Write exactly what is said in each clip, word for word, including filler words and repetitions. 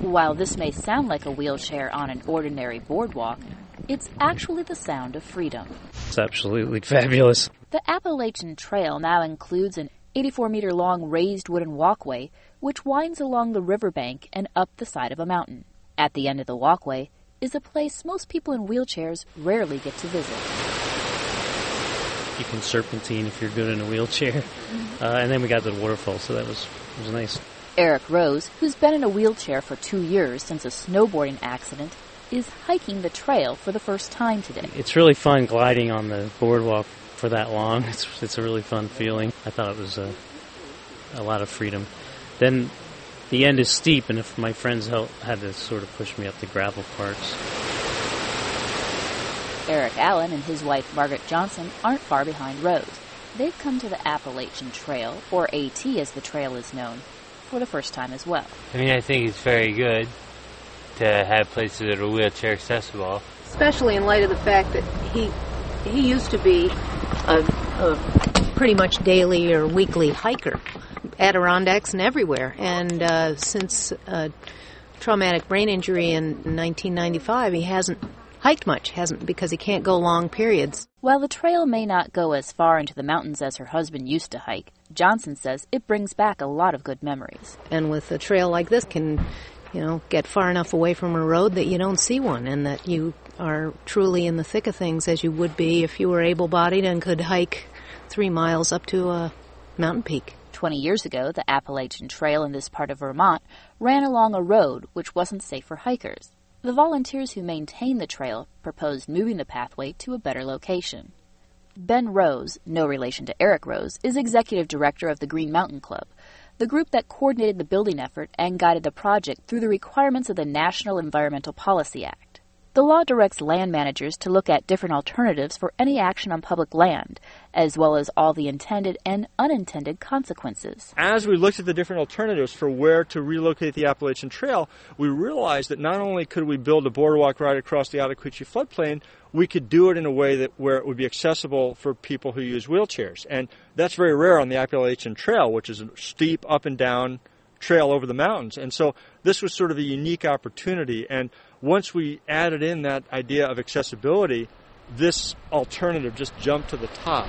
While this may sound like a wheelchair on an ordinary boardwalk, it's actually the sound of freedom. It's absolutely fabulous. The Appalachian Trail now includes an eighty-four meter long raised wooden walkway which winds along the riverbank and up the side of a mountain. At the end of the walkway is a place most people in wheelchairs rarely get to visit. You can serpentine if you're good in a wheelchair. Mm-hmm. Uh, and then we got to the waterfall, so that was, was nice. Eric Rose, who's been in a wheelchair for two years since a snowboarding accident, is hiking the trail for the first time today. It's really fun gliding on the boardwalk for that long. It's it's a really fun feeling. I thought it was a, a lot of freedom. Then the end is steep, and if my friends help, had to sort of push me up the gravel parts. Eric Allen and his wife Margaret Johnson aren't far behind Rose. They've come to the Appalachian Trail, or AT as the trail is known, for the first time as well. I mean, I think it's very good to have places that are wheelchair accessible. Especially in light of the fact that he he used to be a, a pretty much daily or weekly hiker, Adirondacks and everywhere. And uh, since a traumatic brain injury in nineteen ninety-five, he hasn't hiked much, hasn't because he can't go long periods. While the trail may not go as far into the mountains as her husband used to hike, Johnson says it brings back a lot of good memories. And with a trail like this can, you know, get far enough away from a road that you don't see one and that you are truly in the thick of things as you would be if you were able-bodied and could hike three miles up to a mountain peak. Twenty years ago, the Appalachian Trail in this part of Vermont ran along a road which wasn't safe for hikers. The volunteers who maintain the trail proposed moving the pathway to a better location. Ben Rose, no relation to Eric Rose, is executive director of the Green Mountain Club, the group that coordinated the building effort and guided the project through the requirements of the National Environmental Policy Act. The law directs land managers to look at different alternatives for any action on public land, as well as all the intended and unintended consequences. As we looked at the different alternatives for where to relocate the Appalachian Trail, we realized that not only could we build a boardwalk right across the Ottauquechee floodplain, we could do it in a way that where it would be accessible for people who use wheelchairs. And that's very rare on the Appalachian Trail, which is a steep up and down trail over the mountains. And so this was sort of a unique opportunity. And once we added in that idea of accessibility, this alternative just jumped to the top.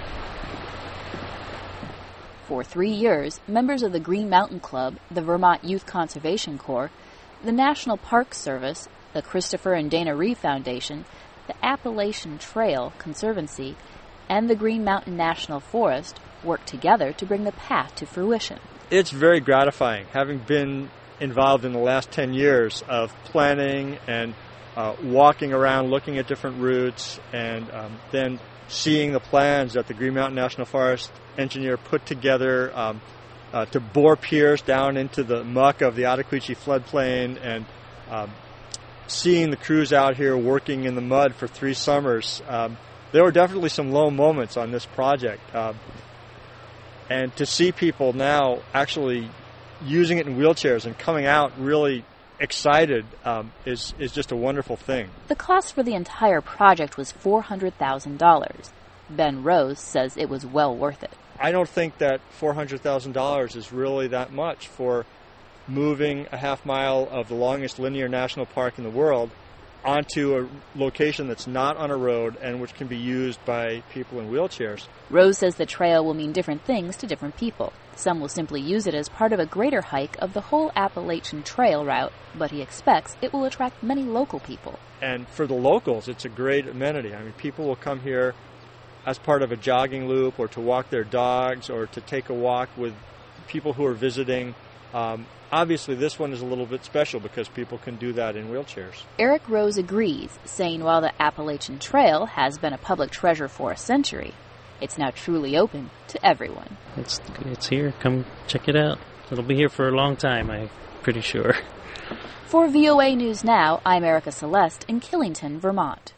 For three years, members of the Green Mountain Club, the Vermont Youth Conservation Corps, the National Park Service, the Christopher and Dana Reeve Foundation, the Appalachian Trail Conservancy, and the Green Mountain National Forest worked together to bring the path to fruition. It's very gratifying, having been involved in the last ten years of planning and uh, walking around, looking at different routes, and um, then seeing the plans that the Green Mountain National Forest engineer put together um, uh, to bore piers down into the muck of the Ottauquechee floodplain, and um, seeing the crews out here working in the mud for three summers. Um, there were definitely some low moments on this project. Uh, and to see people now actually using it in wheelchairs and coming out really excited um, is, is just a wonderful thing. The cost for the entire project was four hundred thousand dollars. Ben Rose says it was well worth it. I don't think that four hundred thousand dollars is really that much for moving a half mile of the longest linear national park in the world onto a location that's not on a road and which can be used by people in wheelchairs. Rose says the trail will mean different things to different people. Some will simply use it as part of a greater hike of the whole Appalachian Trail route, but he expects it will attract many local people. And for the locals, it's a great amenity. I mean, people will come here as part of a jogging loop or to walk their dogs or to take a walk with people who are visiting. Um, obviously, this one is a little bit special because people can do that in wheelchairs. Eric Rose agrees, saying while the Appalachian Trail has been a public treasure for a century, it's now truly open to everyone. It's it's here. Come check it out. It'll be here for a long time, I'm pretty sure. For V O A News Now, I'm Erica Celeste in Killington, Vermont.